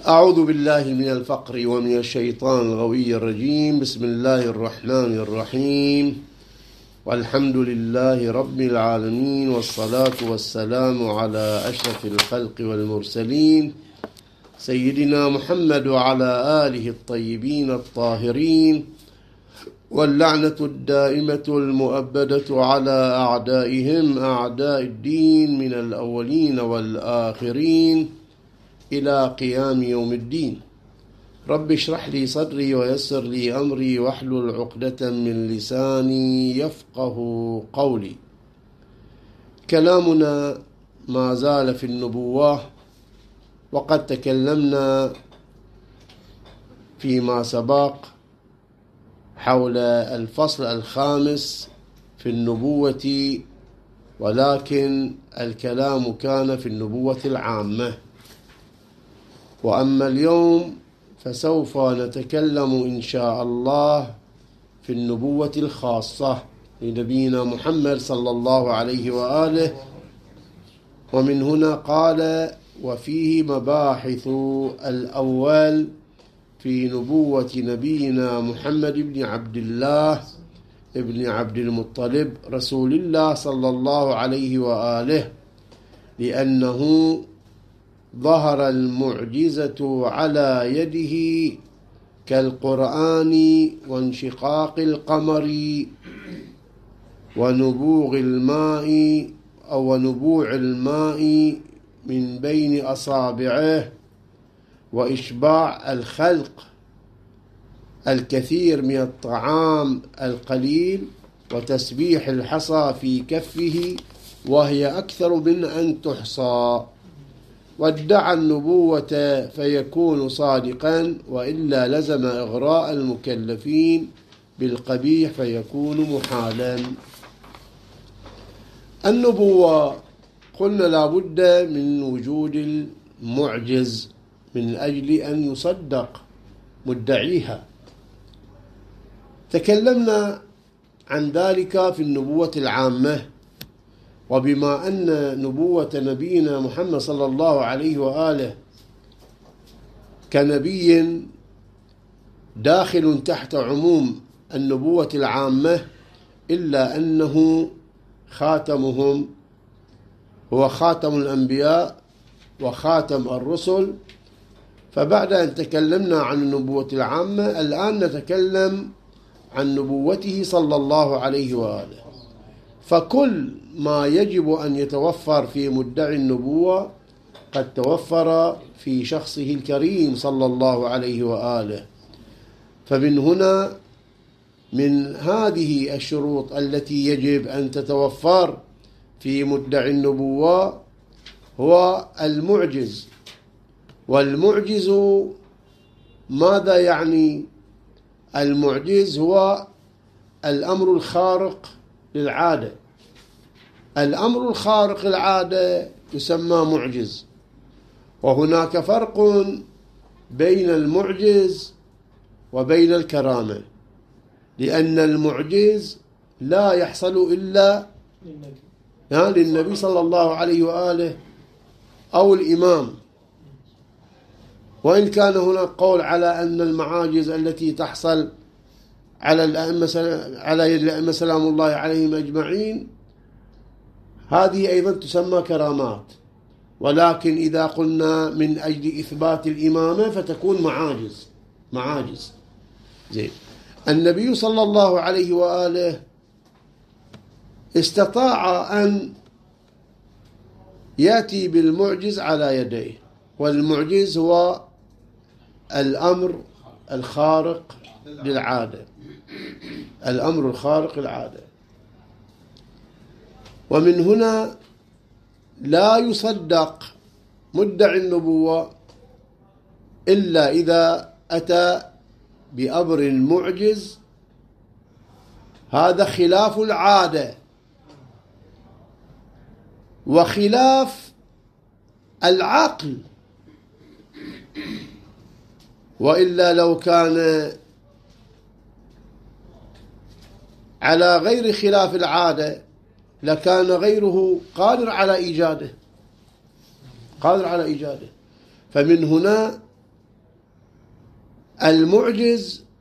أعوذ بالله من الفقر ومن الشيطان الغوي الرجيم. بسم الله الرحمن الرحيم، والحمد لله رب العالمين، والصلاة والسلام على أشرف الخلق والمرسلين سيدنا محمد وعلى آله الطيبين الطاهرين، واللعنة الدائمة المؤبدة على أعدائهم أعداء الدين من الأولين والآخرين إلى قيام يوم الدين. رب اشرح لي صدري ويسر لي أمري واحلل عقدة من لساني يفقه قولي. كلامنا ما زال في النبوة، وقد تكلمنا فيما سبق حول الفصل الخامس في النبوة، ولكن الكلام كان في النبوة العامة. وأما اليوم فسوف نتكلم إن شاء الله في النبوة الخاصة لنبينا محمد صلى الله عليه وآله. ومن هنا قال: وفيه مباحث. الأول في نبوة نبينا محمد بن عبد الله ابن عبد المطلب رسول الله صلى الله عليه وآله، لأنه ظهر المعجزة على يده كالقرآن وانشقاق القمر ونبوع الماء من بين أصابعه، وإشباع الخلق الكثير من الطعام القليل، وتسبيح الحصى في كفه وهي أكثر من أن تحصى. وادعى النبوة فيكون صادقا، وإلا لزم إغراء المكلفين بالقبيح فيكون محالا. النبوة قلنا لا بد من وجود المعجز من أجل أن يصدق مدعيها. تكلمنا عن ذلك في النبوة العامة، وبما أن نبوة نبينا محمد صلى الله عليه وآله كنبي داخل تحت عموم النبوة العامة، إلا أنه خاتمهم، هو خاتم الأنبياء وخاتم الرسل. فبعد أن تكلمنا عن النبوة العامة، الآن نتكلم عن نبوته صلى الله عليه وآله. فكل ما يجب أن يتوفر في مدعي النبوة قد توفر في شخصه الكريم صلى الله عليه وآله. فمن هنا من هذه الشروط التي يجب أن تتوفر في مدعي النبوة هو المعجز. والمعجز ماذا يعني؟ المعجز هو الأمر الخارق للعادة. الأمر الخارق للعادة يسمى معجز. وهناك فرق بين المعجز وبين الكرامة، لأن المعجز لا يحصل إلا للنبي صلى الله عليه وآله أو الإمام. وإن كان هناك قول على أن المعاجز التي تحصل على يد الأئمة سلام الله عليهم أجمعين هذه أيضا تسمى كرامات، ولكن إذا قلنا من أجل إثبات الإمامة فتكون معاجز. زين. النبي صلى الله عليه وآله استطاع أن يأتي بالمعجز على يديه، والمعجز هو الأمر الخارق للعادة. الأمر الخارق للعادة. ومن هنا لا يصدق مدعي النبوة إلا إذا أتى بأمر معجز. هذا خلاف العادة وخلاف العقل، وإلا لو كان على غير خلاف العادة لكان غيره قادر على إيجاده. فمن هنا المعجز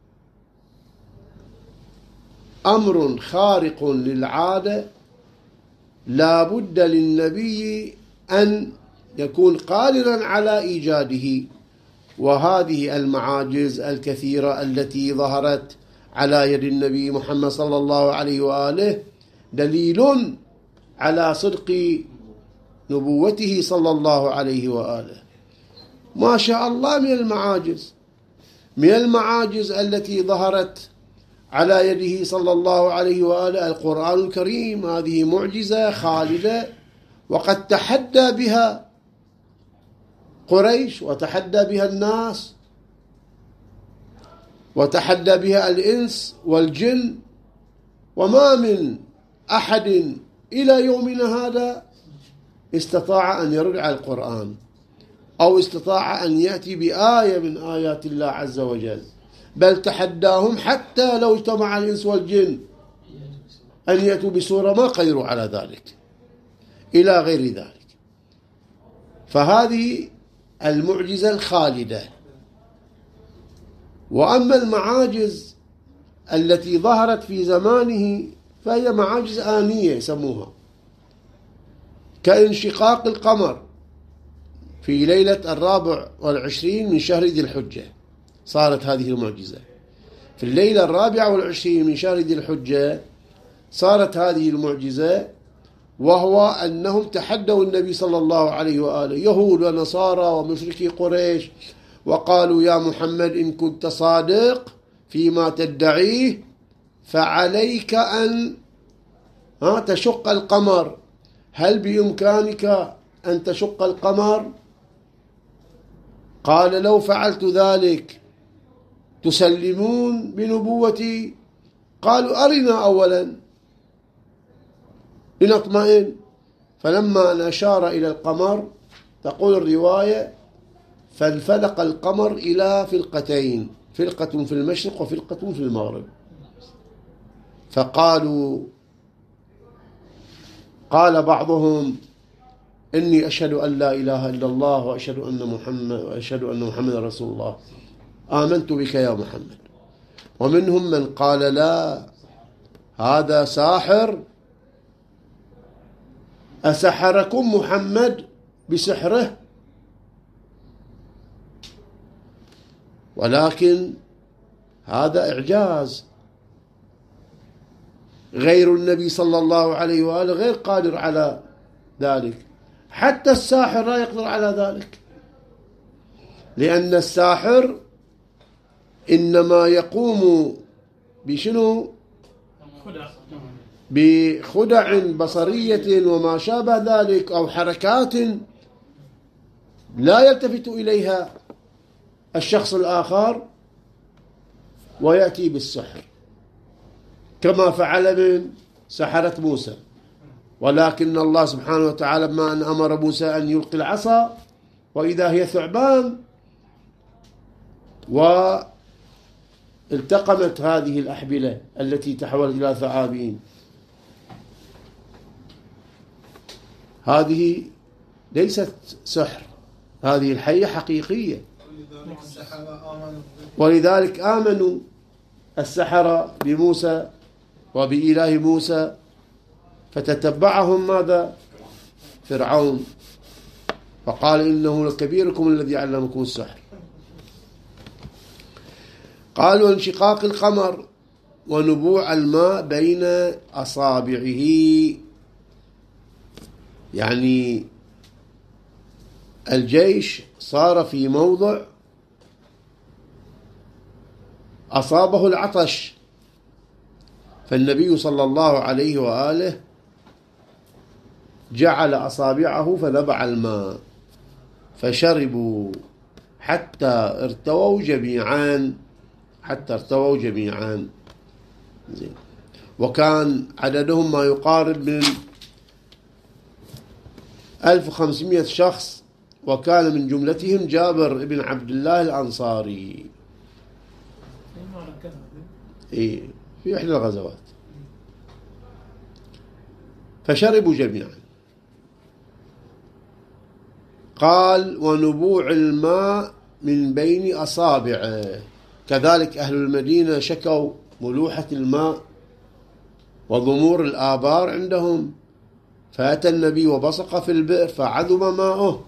أمر خارق للعادة لا بد للنبي أن يكون قادرا على إيجاده. وهذه المعاجز الكثيرة التي ظهرت على يد النبي محمد صلى الله عليه وآله دليل على صدق نبوته صلى الله عليه وآله. ما شاء الله من المعاجز التي ظهرت على يده صلى الله عليه وآله القرآن الكريم. هذه معجزة خالدة، وقد تحدى بها قريش وتحدى بها الناس وتحدى بها الإنس والجن، وما من أحد إلى يومنا هذا استطاع أن يرد على القرآن أو استطاع أن يأتي بآية من آيات الله عز وجل، بل تحداهم حتى لو اجتمع الإنس والجن أن يأتوا بسورة ما قدروا على ذلك إلى غير ذلك. فهذه المعجزة الخالدة. وأما المعاجز التي ظهرت في زمانه فهي معاجز آنية يسموها، كانشقاق القمر في ليلة 24 من شهر ذي الحجة. صارت هذه المعجزة في الليلة 24 من شهر ذي الحجة. صارت هذه المعجزة، وهو أنهم تحدوا النبي صلى الله عليه وآله، يهود ونصارى ومشركي قريش، وقالوا يا محمد إن كنت صادق فيما تدعيه فعليك أن تشق القمر. هل بإمكانك أن تشق القمر؟ قال لو فعلت ذلك تسلمون بنبوتي؟ قالوا أرنا أولا لنطمئن. فلما أن أشار إلى القمر تقول الرواية فانفلق القمر إلى فلقتين، فلقة في المشرق وفلقة في المغرب. فقالوا، قال بعضهم إني أشهد أن لا إله إلا الله وأشهد أن محمد رسول الله، آمنت بك يا محمد. ومنهم من قال لا، هذا ساحر، أسحركم محمد بسحره؟ ولكن هذا إعجاز، غير النبي صلى الله عليه وآله غير قادر على ذلك. حتى الساحر لا يقدر على ذلك، لأن الساحر إنما يقوم بشنو؟ بخدع بصرية وما شابه ذلك، أو حركات لا يلتفت إليها الشخص الآخر ويأتي بالسحر، كما فعل من سحرة موسى. ولكن الله سبحانه وتعالى ما أن أمر موسى أن يلقي العصا وإذا هي ثعبان، والتقمت هذه الأحبلة التي تحولت إلى ثعابين. هذه ليست سحر، هذه الحية حقيقية. ولذلك آمنوا السحرة بموسى وبإله موسى، فتتبعهم ماذا؟ فرعون، فقال إنه لكبيركم الذي علمكم السحر. قالوا انشقاق القمر ونبوع الماء بين أصابعه، يعني الجيش صار في موضع أصابه العطش، فالنبي صلى الله عليه وآله جعل أصابعه فنبع الماء فشربوا حتى ارتووا جميعا. زين. وكان عددهم ما يقارب من 1500 شخص، وكان من جملتهم جابر بن عبد الله الأنصاري في إحدى الغزوات. فشربوا جميعا. قال ونبوع الماء من بين أصابعه، كذلك أهل المدينة شكوا ملوحة الماء وضمور الآبار عندهم، فأتى النبي وبصق في البئر فعذب ماؤه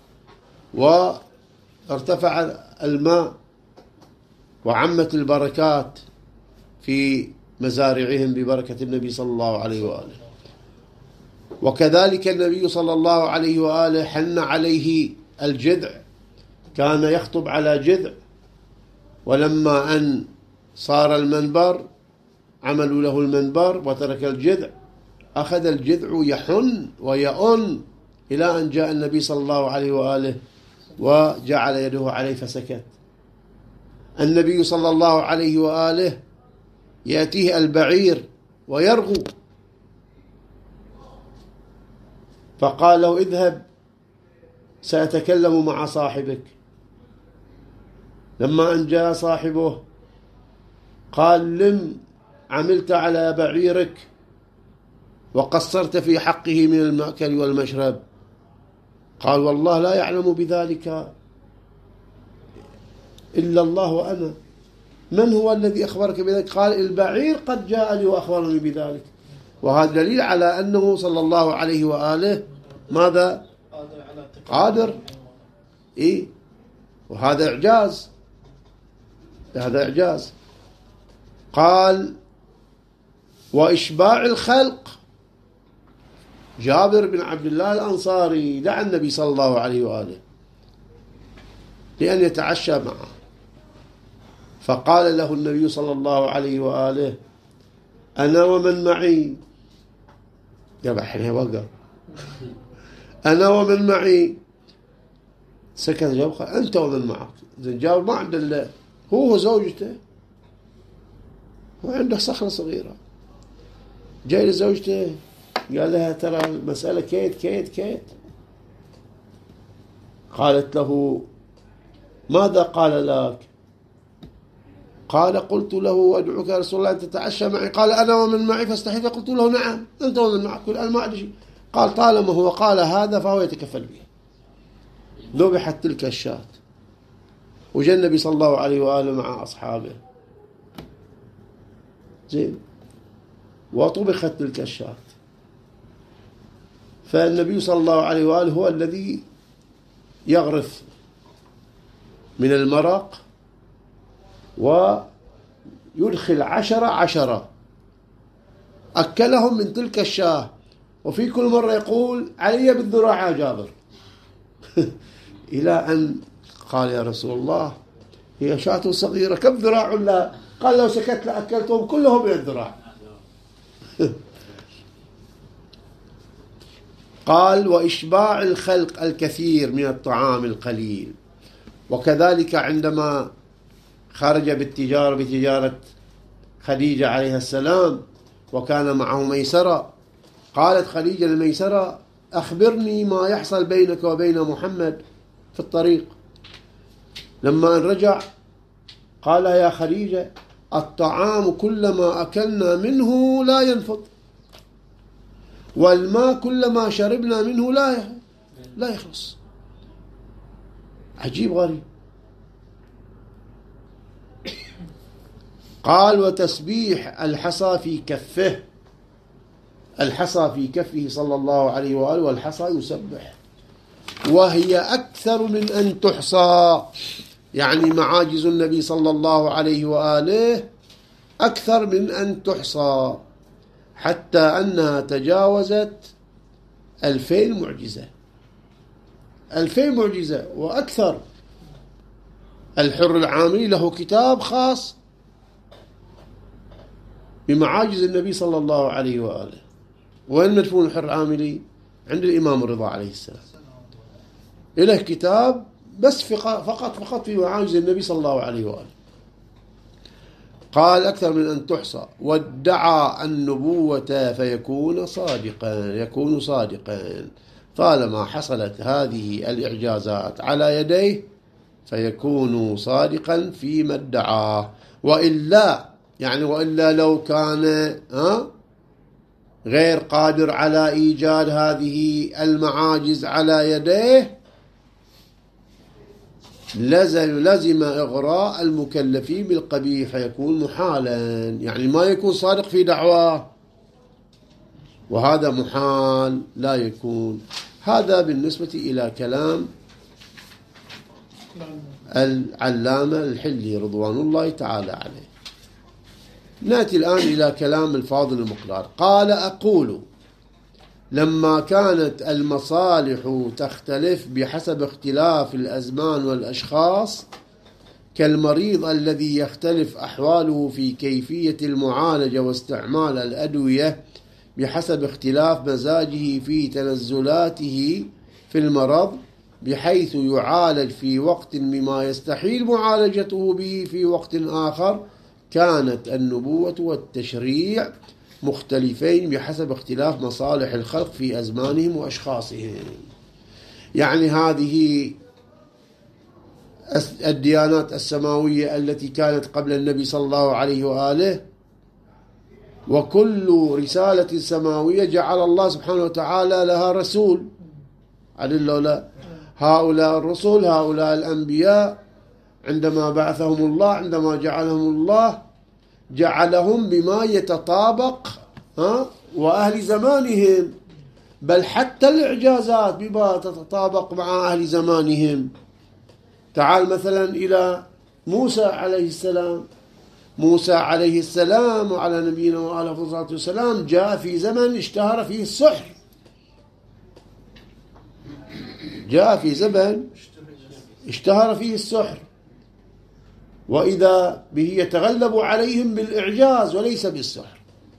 وارتفع الماء وعمت البركات في مزارعهم ببركة النبي صلى الله عليه وآله. وكذلك النبي صلى الله عليه وآله حن عليه الجذع، كان يخطب على جذع، ولما أن صار المنبر عملوا له المنبر وترك الجذع، أخذ الجذع يحن ويئن إلى أن جاء النبي صلى الله عليه وآله وجعل يده عليه فسكت. النبي صلى الله عليه وآله يأتيه البعير ويرغو، فقال له اذهب سأتكلم مع صاحبك. لما أن جاء صاحبه قال لم عملت على بعيرك وقصرت في حقه من المأكل والمشرب؟ قال والله لا يعلم بذلك إلا الله وأنا. من هو الذي أخبرك بذلك؟ قال البعير قد جاءني وأخبرني بذلك. وهذا دليل على أنه صلى الله عليه وآله ماذا؟ قادر. إيه؟ وهذا إعجاز، هذا إعجاز. قال وإشباع الخلق. جابر بن عبد الله الأنصاري دعا النبي صلى الله عليه وآله لأن يتعشى معه، فقال له النبي صلى الله عليه وآله أنا ومن معي. يبحني وقع أنا ومن معي. سكت جابر قال أنت ومن معك. جابر ما عنده إلا هو زوجته وعنده صخرة صغيرة. جاي لزوجته قال لها ترى المسألة كيت كيت كيت. قالت له ماذا قال لك؟ قال قلت له أدعوك يا رسول الله أن تتعشى معي. قال أنا ومن معي فاستحيت. قلت له نعم أنت ومن معك. قل أنا ما أدري شيء. قال طالما هو قال هذا فهو يتكفل به. ذبحت تلك الشاة وجاء النبي صلى الله عليه وآله مع أصحابه زين وطبخت تلك الشاة. فالنبي صلى الله عليه وآله هو الذي يغرف من المرق ويدخل 10 أكلهم من تلك الشاة، وفي كل مرة يقول علي بالذراع يا جابر إلى أن قال يا رسول الله هي شاة صغيرة كم ذراع لها؟ قال لو سكت لأكلتهم كلهم من الذراع. قال وإشباع الخلق الكثير من الطعام القليل. وكذلك عندما خرج بتجارة خديجة عليها السلام وكان معه ميسرة، قالت خديجة لميسرة أخبرني ما يحصل بينك وبين محمد في الطريق. لما أن رجع قال يا خديجة الطعام كلما أكلنا منه لا ينفض، والماء كلما شربنا منه لا يخلص. عجيب غريب. قال وتسبيح الحصى في كفه. الحصى في كفه صلى الله عليه وآله، والحصى يسبح وهي أكثر من أن تحصى. يعني معاجز النبي صلى الله عليه وآله أكثر من أن تحصى، حتى أنها تجاوزت 2000 معجزة. 2000 معجزة وأكثر. الحر العاملي له كتاب خاص بمعاجز النبي صلى الله عليه وآله. وين مدفون الحر العاملي؟ عند الإمام الرضا عليه السلام، له كتاب بس فقط في معاجز النبي صلى الله عليه وآله. قال أكثر من أن تحصى. وادعى النبوة فيكون صادقا طالما حصلت هذه الإعجازات على يديه فيكون صادقا فيما ادعاه. وإلا لو كان غير قادر على إيجاد هذه المعاجز على يديه لزم إغراء المكلفين بالقبيح فيكون محالا، يعني ما يكون صادق في دعواه، وهذا محال لا يكون. هذا بالنسبة إلى كلام العلامة الحلي رضوان الله تعالى عليه. نأتي الآن إلى كلام الفاضل المقدار. قال: أقول لما كانت المصالح تختلف بحسب اختلاف الأزمان والأشخاص، كالمريض الذي يختلف أحواله في كيفية المعالجة واستعمال الأدوية بحسب اختلاف مزاجه في تنزلاته في المرض، بحيث يعالج في وقت بما يستحيل معالجته به في وقت آخر، كانت النبوة والتشريع مختلفين بحسب اختلاف مصالح الخلق في أزمانهم وأشخاصهم. يعني هذه الديانات السماوية التي كانت قبل النبي صلى الله عليه وآله، وكل رسالة سماوية جعل الله سبحانه وتعالى لها رسول. عدل لا، هؤلاء الرسل، هؤلاء الأنبياء، عندما بعثهم الله، عندما جعلهم الله، جعلهم بما يتطابق وأهل زمانهم، بل حتى الإعجازات بما تتطابق مع أهل زمانهم. تعال مثلا إلى موسى عليه السلام. موسى عليه السلام وعلى نبينا وعلى الصلاة والسلام جاء في زمن اشتهر فيه السحر، جاء في زمن اشتهر فيه السحر، وإذا به يتغلب عليهم بالإعجاز وليس بالسحر.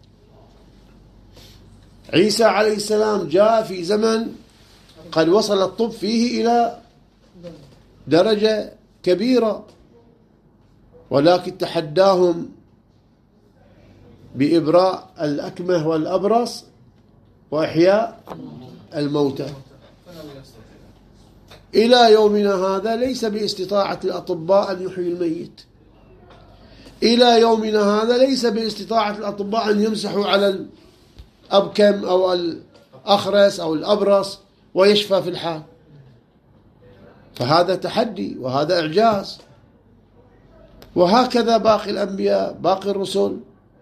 عيسى عليه السلام جاء في زمن قد وصل الطب فيه إلى درجة كبيرة، ولكن تحداهم بإبراء الأكمه والأبرص وإحياء الموتى. إلى يومنا هذا ليس باستطاعة الأطباء أن يحيي الميت. إلى يومنا هذا ليس باستطاعة الأطباء أن يمسحوا على الأبكم أو الأخرس أو الأبرص ويشفى في الحال. فهذا تحدي وهذا إعجاز. وهكذا باقي الأنبياء، باقي الرسل.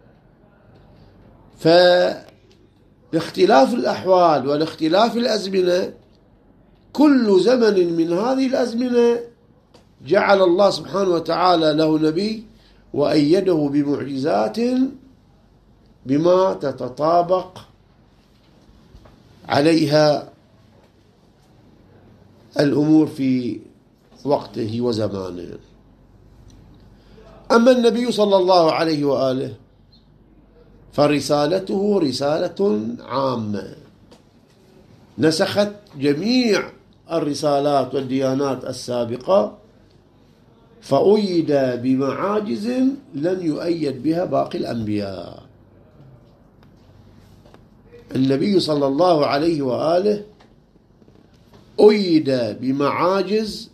فاختلاف الأحوال والاختلاف الأزمنة، كل زمن من هذه الأزمنة جعل الله سبحانه وتعالى له نبي وأيده بمعجزات بما تتطابق عليها الأمور في وقته وزمانه. أما النبي صلى الله عليه وآله فرسالته رسالة عامة نسخت جميع الرسالات والديانات السابقة، فأيد بمعاجز لم يؤيد بها باقي الأنبياء. النبي صلى الله عليه وآله أيد بمعاجز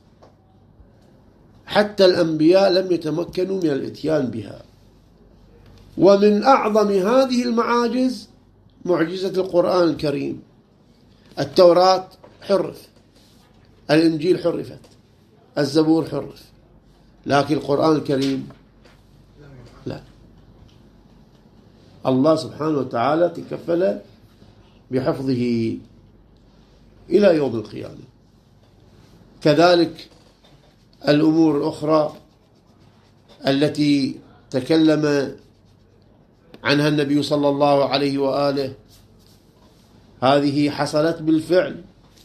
حتى الأنبياء لم يتمكنوا من الإتيان بها. ومن أعظم هذه المعاجز معجزة القرآن الكريم. التوراة حرف، الإنجيل حرفت، الزبور حرف، لكن القرآن الكريم لا. الله سبحانه وتعالى تكفل بحفظه إلى يوم القيامة. كذلك الأمور الأخرى التي تكلم عنها النبي صلى الله عليه وآله هذه حصلت بالفعل،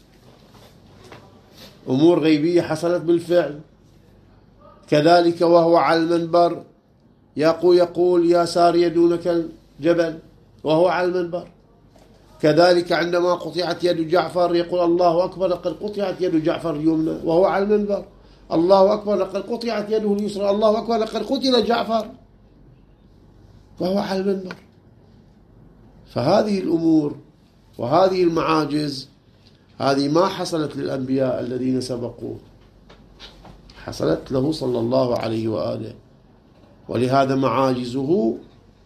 أمور غيبية حصلت بالفعل. كذلك وهو على المنبر يقول يا سارية دونك الجبل وهو على المنبر. كذلك عندما قطعت يد جعفر يقول الله أكبر لقد قطعت يد جعفر اليمنى وهو على المنبر. الله أكبر لقد قطعت يده اليسرى. الله أكبر لقد قتل جعفر وهو على المنبر. فهذه الأمور وهذه المعاجز هذه ما حصلت للأنبياء الذين سبقوه، حصلت له صلى الله عليه وآله. ولهذا معاجزه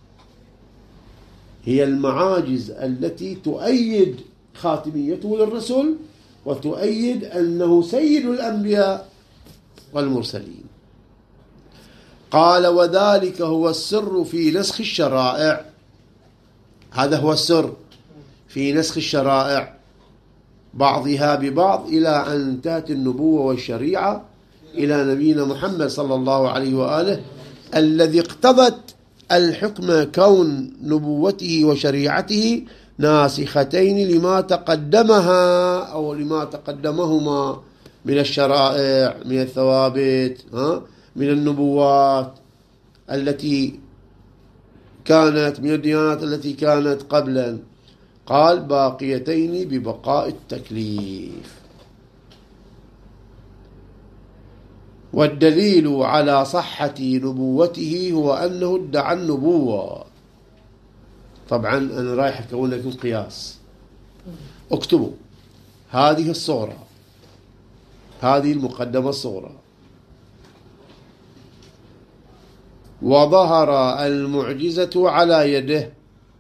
هي المعاجز التي تؤيد خاتميته للرسل وتؤيد أنه سيد الأنبياء والمرسلين. قال وذلك هو السر في نسخ الشرائع، هذا هو السر في نسخ الشرائع بعضها ببعض إلى أن انتهت النبوة والشريعة إلى نبينا محمد صلى الله عليه وآله، الذي اقتضت الحكم كون نبوته وشريعته ناسختين لما تقدمها أو لما تقدمهما من الشرائع، من الثوابت، من النبوات التي كانت، من الديانات التي كانت قبلا. قال باقيتين ببقاء التكليف. والدليل على صحة نبوته هو أنه ادعى النبوة. طبعا أنا رايح أكون لكم قياس، اكتبوا هذه الصورة، هذه المقدمة الصورة: وظهر المعجزة على يده،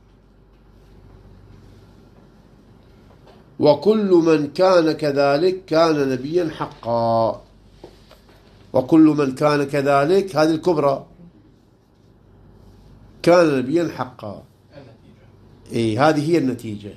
وكل من كان كذلك كان نبيا حقا. وكل من كان كذلك، هذه الكبرى، كان نبيا حقا. هذه هي النتيجة.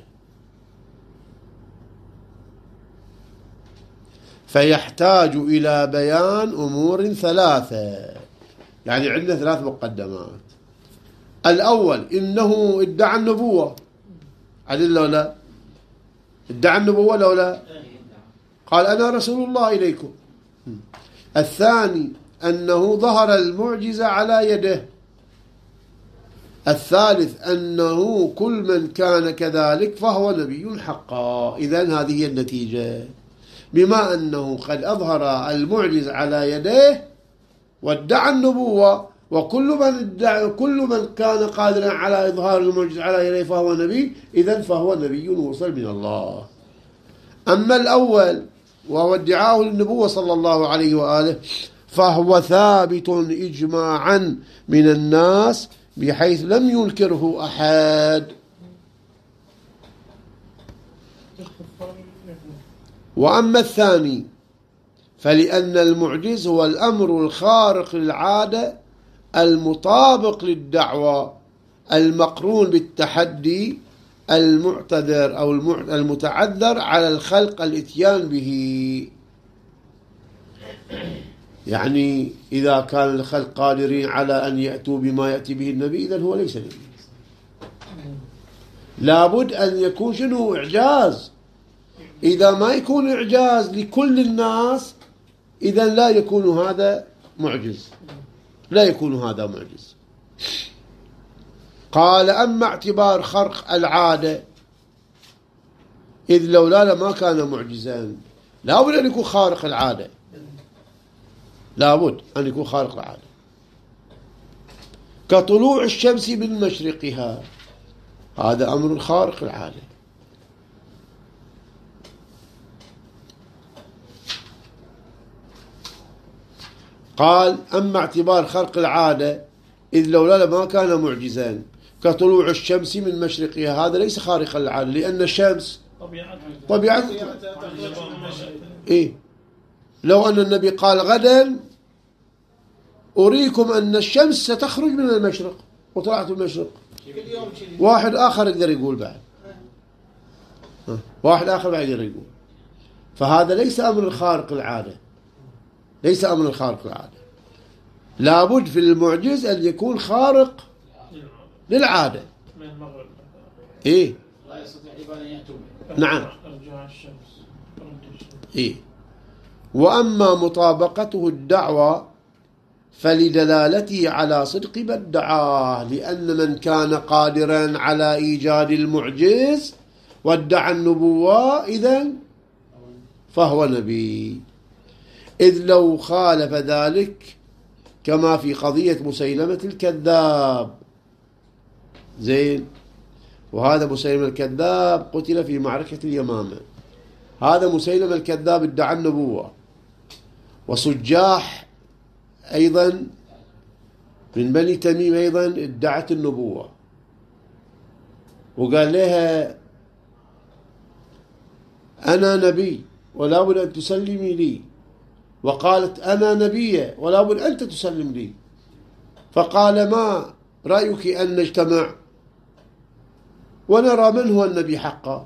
فيحتاج إلى بيان أمور ثلاثة، يعني عندنا ثلاث مقدمات. الأول إنه ادعى النبوة، عدل لو لا؟ ادعى النبوة لو لا؟ قال أنا رسول الله إليكم. الثاني أنه ظهر المعجزة على يده. الثالث أنه كل من كان كذلك فهو نبي حقا. إذن هذه هي النتيجة. بما أنه قد أظهر المعجزة على يديه وادعى النبوة، كل من كان قادرا على إظهار المعجزة على يديه فهو نبي، إذن فهو نبي مرسل من الله. أما الأول وهو ادعاءه للنبوة صلى الله عليه وآله فهو ثابت إجماعا من الناس بحيث لم ينكره أحد. وأما الثاني فلأن المعجز هو الأمر الخارق للعادة المطابق للدعوة المقرون بالتحدي المعتذر أو المتعذر على الخلق الاتيان به. يعني إذا كان الخلق قادرين على أن يأتوا بما يأتي به النبي إذن هو ليس نبي. لابد أن يكون شنو؟ إعجاز. إذا ما يكون إعجاز لكل الناس إذن لا يكون هذا معجز، لا يكون هذا معجز. قال أما اعتبار خرق العادة، إذ لولا لما كان معجزا. لابد أن يكون خارق العادة، لابد أن يكون خارق العادة، كطلوع الشمس من مشرقها، هذا أمر خارق العادة. قال أما اعتبار خرق العادة إذ لولا لما كان معجزا كطلوع الشمس من مشرقها، هذا ليس خارق العادة، لأن الشمس طبيعة لو أن النبي قال غدا أريكم أن الشمس ستخرج من المشرق وطلعت المشرق، واحد آخر يقدر يقول بعد، واحد آخر بعد يقدر يقول. فهذا ليس أمر خارق العادة، ليس أمر خارق العادة. لابد في المعجز أن يكون خارق للعادة. لا يستطيع أن يأتوا. نعم. وأما مطابقته الدعوة فلدلالته على صدق ما ادعاه، لأن من كان قادرا على إيجاد المعجز وادعى النبوة إذن فهو نبي. إذ لو خالف ذلك كما في قضية مسيلمة الكذاب، زين، وهذا مسيلمة الكذاب قتل في معركة اليمامة. هذا مسيلمة الكذاب ادعى النبوة، وسجاح أيضا من بني تميم أيضا ادعت النبوة، وقال لها أنا نبي ولا بد أن تسلمي لي. وقالت أنا نبية ولا بد أنت تسلم لي، فقال ما رأيك أن نجتمع ونرى من هو النبي حقا؟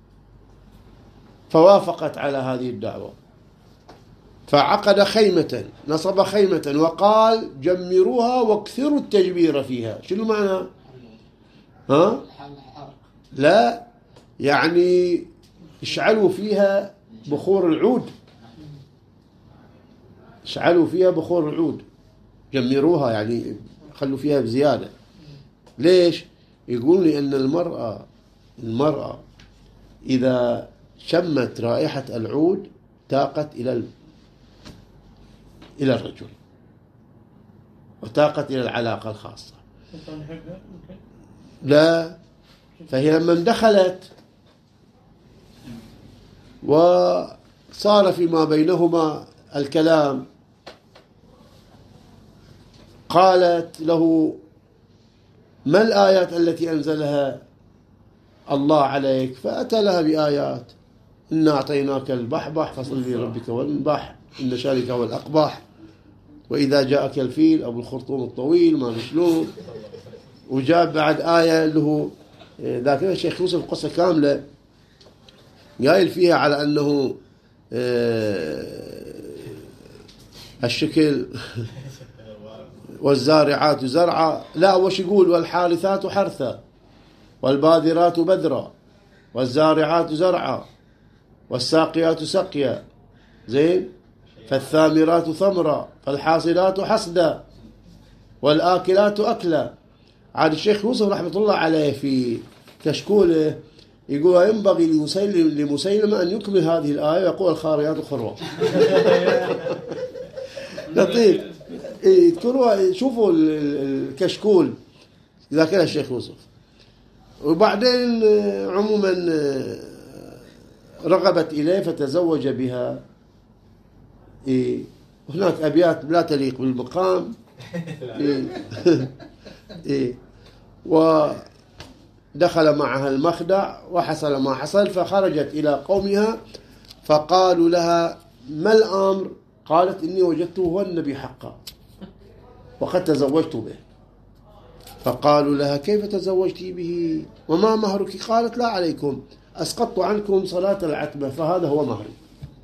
فوافقت على هذه الدعوة، فعقد خيمة، نصب خيمة وقال جمروها واكثروا التجبير فيها. شنو معنى؟ ها؟ لا، يعني اشعلوا فيها بخور العود، اشعلوا فيها بخور العود، جمروها يعني خلوا فيها بزيادة. ليش؟ يقول لي أن المرأة إذا شمت رائحة العود تاقت إلى الرجل وتاقت إلى العلاقة الخاصة. لا، فهي لما دخلت وصار فيما بينهما الكلام قالت له ما الآيات التي أنزلها الله عليك؟ فأتى لها بآيات: إنا أعطيناك البحبح فصل لربك وانبح إن شانك هو الأقبح، وإذا جاءك الفيل أبو الخرطوم الطويل ما شلون. وجاب بعد آية له ذاك الشيخ يوسف القصة كاملة قايل فيها على أنه الشكل والزارعات زرعا، لا وش يقول والحارثات حرثا والباذرات بذرا والزارعات زرعا والساقيات سقيا، زين، فالثامرات ثمرا فالحاصلات حصدا والآكلات أكلا. عاد الشيخ يوسف رحمة الله عليه في كشكوله يقول ينبغي لمسيلمة أن يكمل هذه الآية ويقول الخاريات خروا. لطيف. تذكروا شوفوا الكشكول إذا كان الشيخ يوسف. وبعدين عموما رغبت إليه فتزوج بها. هناك أبيات لا تليق بالمقام. ودخل معها المخدع وحصل ما حصل، فخرجت إلى قومها فقالوا لها ما الأمر؟ قالت إني وجدته هو النبي حقا وقد تزوجت به. فقالوا لها كيف تزوجتي به وما مهرك؟ قالت لا عليكم، أسقطت عنكم صلاة العتمة فهذا هو مهري.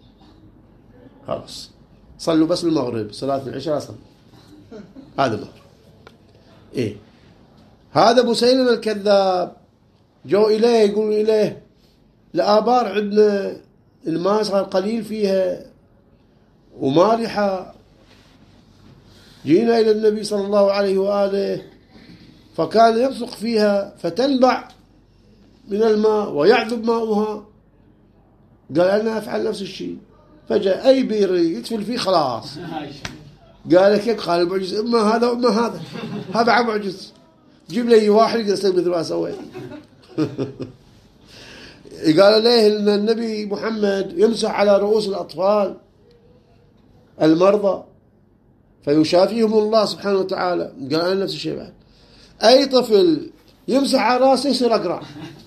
خلاص صلوا بس المغرب، صلاة العشاء أصلا هذا مهر. هذا مسيلمة الكذاب جو إليه يقول إليه لآبار عندنا الماء صار قليل فيها ومالحة، جينا إلى النبي صلى الله عليه وآله فكان يبصق فيها فتنبع من الماء ويعذب ماؤها. قال أنا أفعل نفس الشيء. فجاء أي بير يدفل فيه خلاص. قال كيف؟ قال المعجز إما هذا وإما هذا، هذا معجز، جيب لي واحد يقدر يسوي مثل ما سويت. قال ليه إن النبي محمد يمسح على رؤوس الأطفال المرضى فيشافيهم الله سبحانه وتعالى. قال أنا نفس الشيء بعد، أي طفل يمسح على راسه يصير أقرع.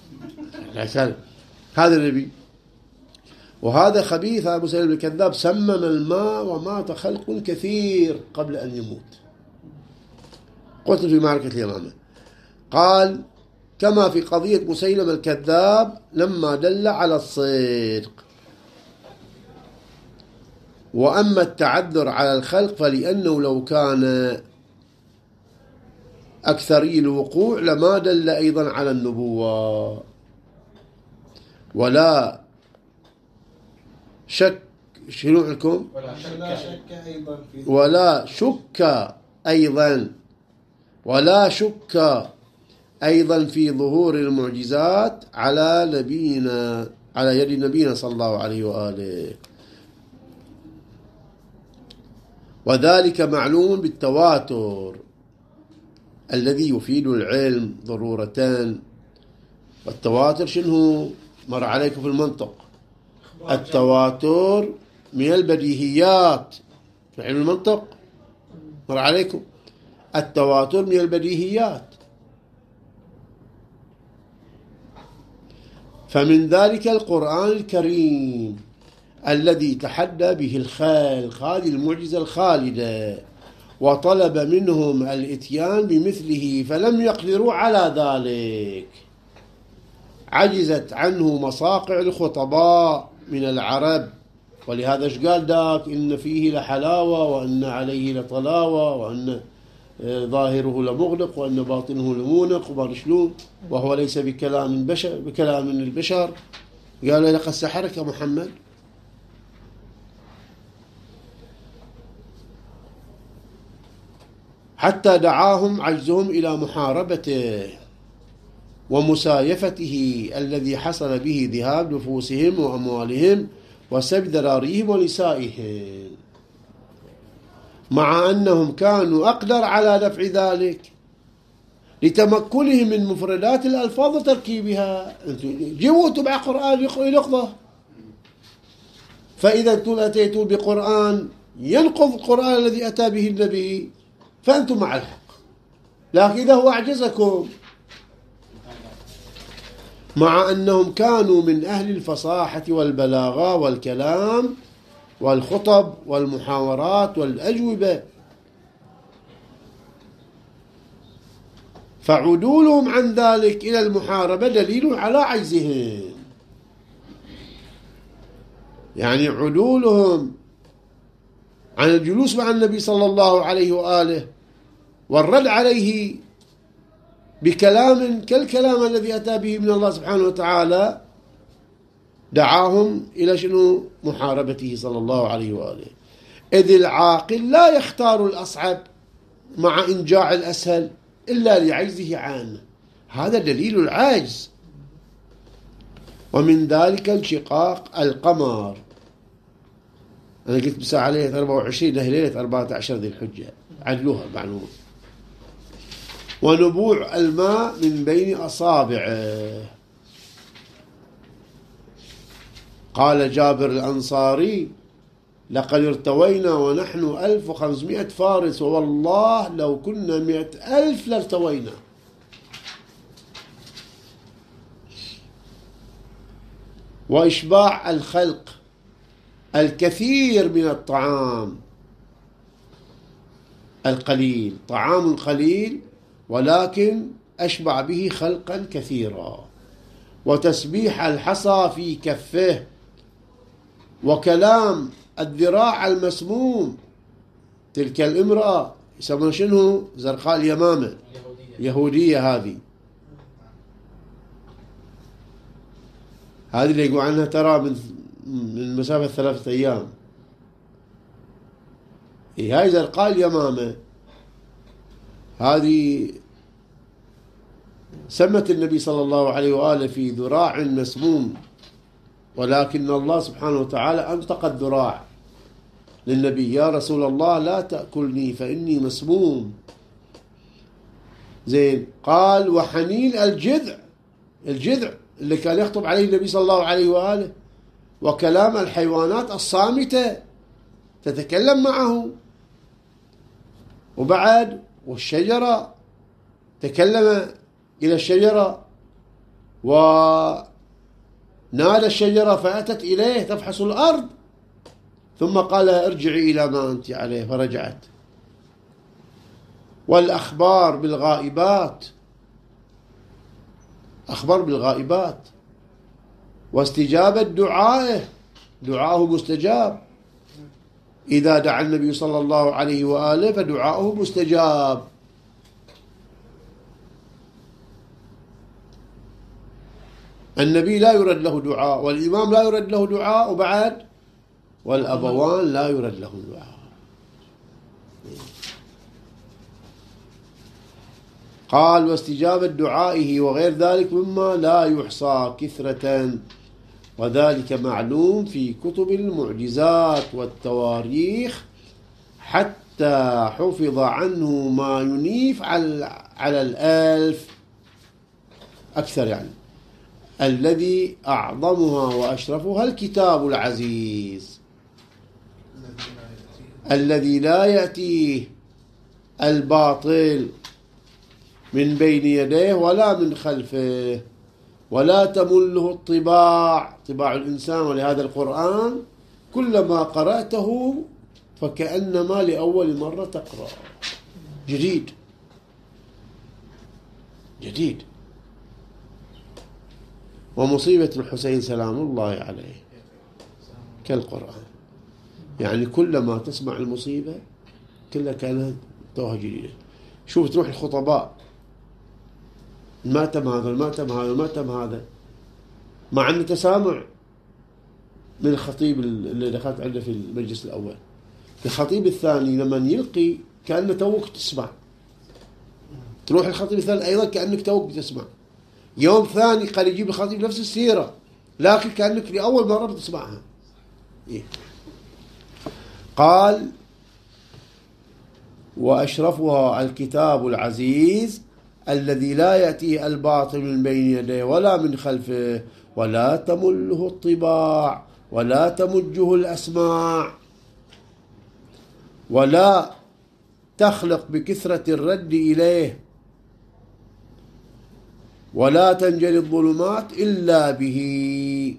هذا النبي. وهذا خبيث أبو سليم الكذاب سمم الماء ومات خلق كثير قبل أن يموت. قتل في معركة اليمامة. قال كما في قضية مسيلمة الكذاب لما دل على الصدق. وأما التعذر على الخلق فلأنه لو كان أكثري الوقوع لما دل أيضا على النبوة. ولا شك شنو لكم؟ ولا شك أيضا في ظهور المعجزات على نبينا، على يد نبينا صلى الله عليه وآله. وذلك معلوم بالتواتر الذي يفيد العلم ضرورتان. والتواتر شنو؟ مر عليكم في المنطق. التواتر من البديهيات في علم المنطق، مر عليكم. التواتر من البديهيات. فمن ذلك القرآن الكريم الذي تحدى به الخلق، هذه المعجزة الخالدة، وطلب منهم الإتيان بمثله فلم يقدروا على ذلك. عجزت عنه مصاقع الخطباء من العرب، ولهذا ايش قال ذاك؟ إن فيه لحلاوة وإن عليه لطلاوة وإن ظاهره لمغلق وإن باطنه لمونق وما شلون، وهو ليس بكلام البشر. قال لقد سحرك محمد. حتى دعاهم عجزهم إلى محاربته ومسايفته الذي حصل به ذهاب نفوسهم وأموالهم وسبي ذراريهم ونسائهم، مع أنهم كانوا أقدر على دفع ذلك لتمكنهم من مفردات الألفاظ وتركيبها. جيبوا تبع قرآن يقضى، فإذا أنتم أتيتوا بقرآن ينقض القرآن الذي أتى به النبي فأنتم مع الحق، لكن إذا هو أعجزكم، مع أنهم كانوا من أهل الفصاحة والبلاغة والكلام والخطب والمحاورات والأجوبة، فعدولهم عن ذلك إلى المحاربة دليل على عجزهم. يعني عدولهم عن الجلوس مع النبي صلى الله عليه وآله والرد عليه بكلام كالكلام الذي أتى به من الله سبحانه وتعالى دعاهم إلى شنو؟ محاربته صلى الله عليه وآله. إذ العاقل لا يختار الأصعب مع إنجاع الأسهل إلا لعجزه عنه، هذا دليل العجز. ومن ذلك انشقاق القمر، أنا قلت بساعة ليلة 24 ليلة 14 ذي الحجة، عدلوها معلومة. ونبوع الماء من بين أصابعه. قال جابر الأنصاري: لقد ارتوينا ونحن 1500 فارس، والله لو كنا 100,000 لارتوينا. وإشباع الخلق الكثير من الطعام القليل، طعام قليل ولكن أشبع به خلقا كثيرا. وتسبيح الحصى في كفه، وكلام الذراع المسموم. تلك الامرأة يسمونها شنو؟ زرقاء اليمامة، يهودية. هذه اللي يقول عنها ترى من مسافة 3 أيام. هاي زرقاء اليمامة هذه سمت النبي صلى الله عليه وآله في ذراع مسموم، ولكن الله سبحانه وتعالى أنطق الذراع للنبي: يا رسول الله لا تأكلني فإني مسموم. زين. قال: وحنين الجذع اللي كان يخطب عليه النبي صلى الله عليه وآله، وكلام الحيوانات الصامتة تتكلم معه. وبعد والشجرة تكلم إلى الشجرة ونادى الشجرة فأتت إليه تفحص الأرض، ثم قال: ارجعي إلى ما أنت عليه، فرجعت. والأخبار بالغائبات، أخبر بالغائبات. واستجابة دعاءه مستجاب. إذا دعا النبي صلى الله عليه وآله فدعاؤه مستجاب. النبي لا يرد له دعاء، والإمام لا يرد له دعاء، وبعد والأبوان لا يرد له دعاء. قال: واستجابة دعائه وغير ذلك مما لا يحصى كثرة، وذلك معلوم في كتب المعجزات والتواريخ، حتى حفظ عنه ما ينيف على 1000 أكثر، يعني الذي أعظمها وأشرفها الكتاب العزيز الذي لا يأتيه الباطل من بين يديه ولا من خلفه، ولا تمله طباع الإنسان. ولهذا القرآن كلما قرأته فكأنما لأول مرة تقرأ. جديد جديد. ومصيبة الحسين سلام الله عليه كالقرآن، يعني كلما تسمع المصيبة كلها كانت توها جديدة. شوف تروح الخطباء، ماتم هذا الماتم هذا الماتم هذا، مع أن تسامع من الخطيب اللي دخلت عنده في المجلس الأول. الخطيب الثاني لما يلقي كأنه توك تسمع، تروح الخطيب الثاني أيضا كأنك توك تسمع. يوم ثاني قال يجيب الخطيب نفس السيرة لكن كأنك لأول مرة بتسمعها. إيه؟ قال وأشرفها الكتاب العزيز الذي لا يأتيه الباطل من بين يديه ولا من خلفه ولا تمله الطباع ولا تمجه الأسماع ولا تخلق بكثرة الرد إليه ولا تنجلي الظلمات إلا به.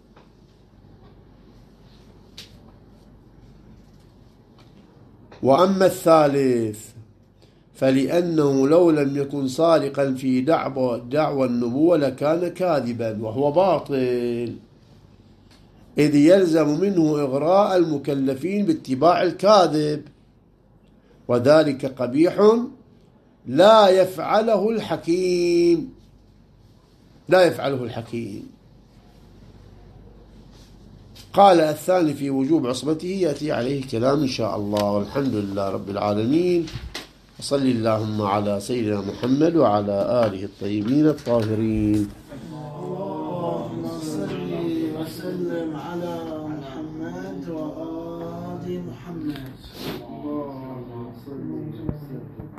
وأما الثالث فلأنه لو لم يكن صادقا في دعوى النبوة لكان كاذبا وهو باطل، إذ يلزم منه إغراء المكلفين باتباع الكاذب، وذلك قبيح لا يفعله الحكيم. لا يفعله الحكيم. قال الثاني في وجوب عصمته يأتي عليه كلام إن شاء الله. والحمد لله رب العالمين، وصل اللهم على سيدنا محمد وعلى آله الطيبين الطاهرين. اللهم صل وسلم على محمد وآل محمد.